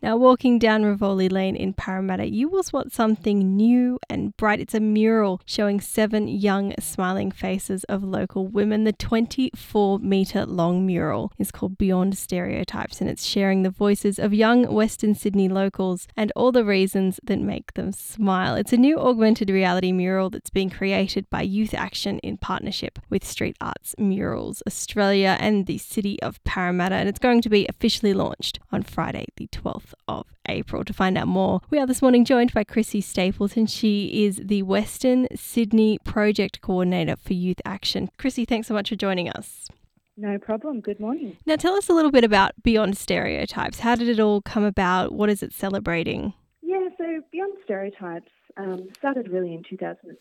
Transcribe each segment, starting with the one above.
Now, walking down Rivoli Lane in Parramatta, you will spot something new and bright. It's a mural showing 7 young, smiling faces of local women. The 24-metre long mural is called Beyond Stereotypes, and it's sharing the voices of young Western Sydney locals and all the reasons that make them smile. It's a new augmented reality mural that's being created by Youth Action in partnership with Street Arts Murals Australia and the City of Parramatta, and it's going to be officially launched on Friday, the 12th of April. To find out more, we are this morning joined by Chrissy Stapleton. She is the Western Sydney Project Coordinator for Youth Action. Chrissy, thanks so much for joining us. No problem. Good morning. Now tell us a little bit about Beyond Stereotypes. How did it all come about? What is it celebrating? Yeah, so Beyond Stereotypes started really in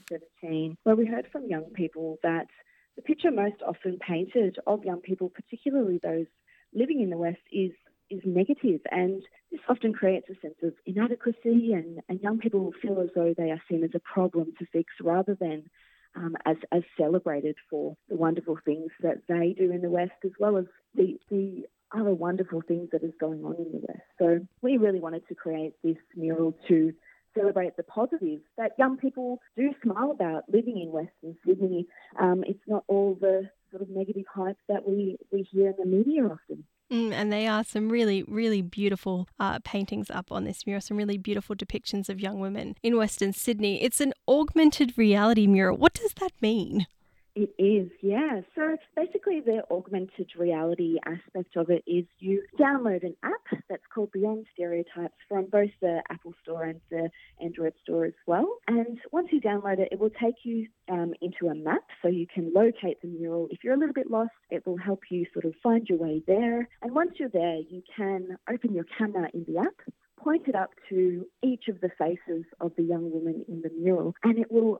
2017, where we heard from young people that the picture most often painted of young people, particularly those living in the West, is negative, and this often creates a sense of inadequacy, and young people feel as though they are seen as a problem to fix rather than as celebrated for the wonderful things that they do in the West, as well as the other wonderful things that is going on in the West. So we really wanted to create this mural to celebrate the positives that young people do smile about living in Western Sydney. It's not all the sort of negative hype that we hear in the media often. And they are some really, really beautiful paintings up on this mural, some really beautiful depictions of young women in Western Sydney. It's an augmented reality mural. What does that mean? It is, yeah. So basically the augmented reality aspect of it is you download an app that's called Beyond Stereotypes from both the Apple Store and the Android Store as well. And once you download it, it will take you into a map so you can locate the mural. If you're a little bit lost, it will help you sort of find your way there. And once you're there, you can open your camera in the app, point it up to each of the faces of the young women in the mural, and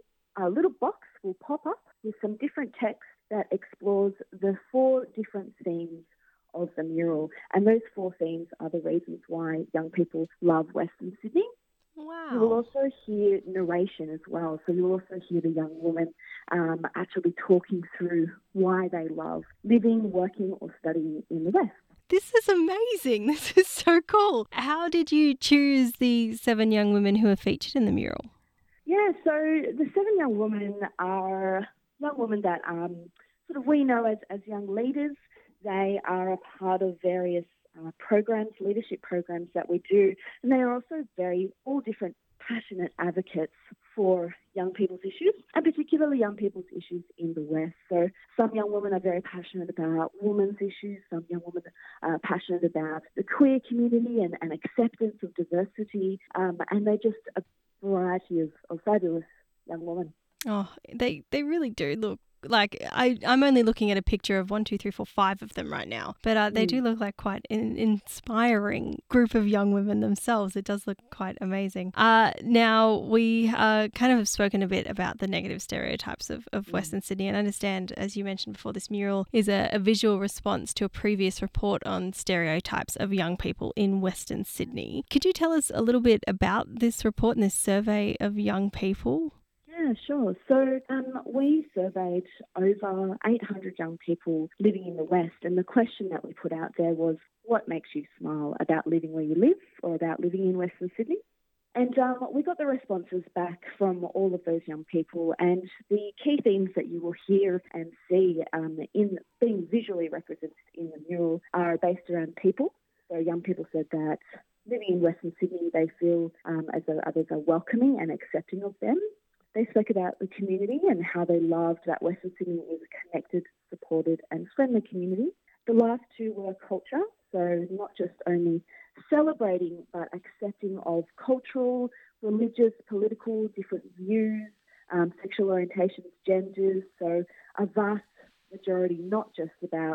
a little box will pop up with some different text that explores the 4 different themes of the mural. And those 4 themes are the reasons why young people love Western Sydney. Wow. You will also hear narration as well. So you'll also hear the young woman actually talking through why they love living, working or studying in the West. This is amazing. This is so cool. How did you choose the 7 young women who are featured in the mural? Yeah, so the 7 young women are young women that sort of we know as young leaders. They are a part of various programs, leadership programs that we do, and they are also all different passionate advocates for young people's issues, and particularly young people's issues in the West. So some young women are very passionate about women's issues, some young women are passionate about the queer community and acceptance of diversity, and they're just a variety of fabulous young women. Oh, they really do look like I'm only looking at a picture of 1, 2, 3, 4, 5 of them right now, but they do look like quite an inspiring group of young women themselves. It does look quite amazing. Now we kind of have spoken a bit about the negative stereotypes of Western Sydney, and I understand, as you mentioned before, this mural is a visual response to a previous report on stereotypes of young people in Western Sydney. Could you tell us a little bit about this report and this survey of young people? Yeah, sure. So we surveyed over 800 young people living in the West, and the question that we put out there was, what makes you smile about living where you live or about living in Western Sydney? And we got the responses back from all of those young people, and the key themes that you will hear and see in being visually represented in the mural are based around people. So young people said that living in Western Sydney, they feel as though others are welcoming and accepting of them. They spoke about the community and how they loved that Western Sydney is a connected, supported and friendly community. The last 2 were culture, so not just only celebrating but accepting of cultural, religious, political, different views, sexual orientations, genders, so a vast majority, not just about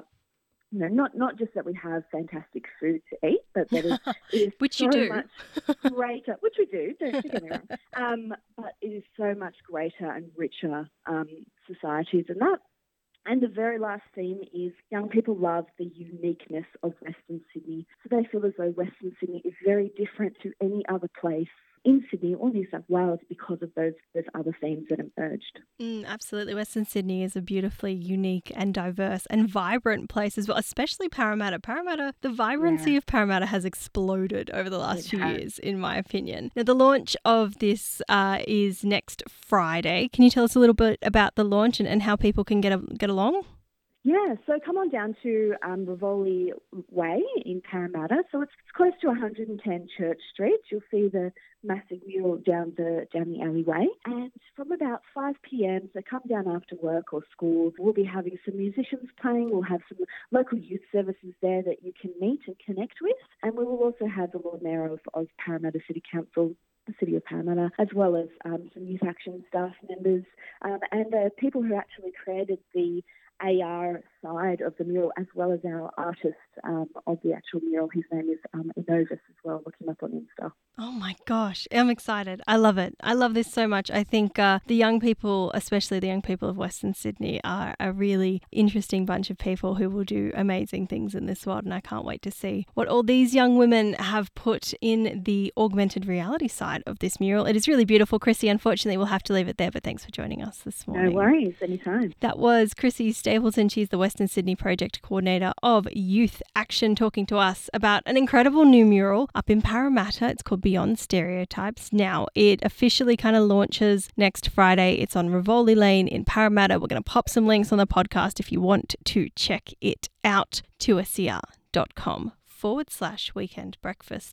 not just that we have fantastic food to eat, but that it is Which so you do. much greater, which we do, don't get me wrong, but it is so much greater and richer societies than that. And the very last theme is young people love the uniqueness of Western Sydney. So they feel as though Western Sydney is very different to any other place in Sydney or New South Wales because of those other themes that emerged. Absolutely. Western Sydney is a beautifully unique and diverse and vibrant place as well, especially Parramatta. The vibrancy of Parramatta has exploded over the last few years, in my opinion. Now, the launch of this is next Friday. Can you tell us a little bit about the launch and how people can get along? Yeah, so come on down to Rivoli Way in Parramatta. So it's close to 110 Church Street. You'll see the massive mural down the alleyway. And from about 5 p.m, so come down after work or school, we'll be having some musicians playing. We'll have some local youth services there that you can meet and connect with. And we will also have the Lord Mayor of Parramatta City Council, the City of Parramatta, as well as some Youth Action staff members and people who actually created the AR side of the mural, as well as our artist of the actual mural. His name is Inovis as well. Look him up on Insta. Oh my gosh, I'm excited. I love it. I love this so much. I think the young people, especially the young people of Western Sydney, are a really interesting bunch of people who will do amazing things in this world, and I can't wait to see what all these young women have put in the augmented reality side of this mural. It is really beautiful. Chrissy, unfortunately, we'll have to leave it there, but thanks for joining us this morning. No worries, anytime. That was Chrissy Stapleton. She's the Western Sydney Project Coordinator of Youth Action, talking to us about an incredible new mural up in Parramatta. It's called Beyond Stereotypes. Now, it officially kind of launches next Friday. It's on Rivoli Lane in Parramatta. We're going to pop some links on the podcast if you want to check it out. 2SER.com/weekend breakfast.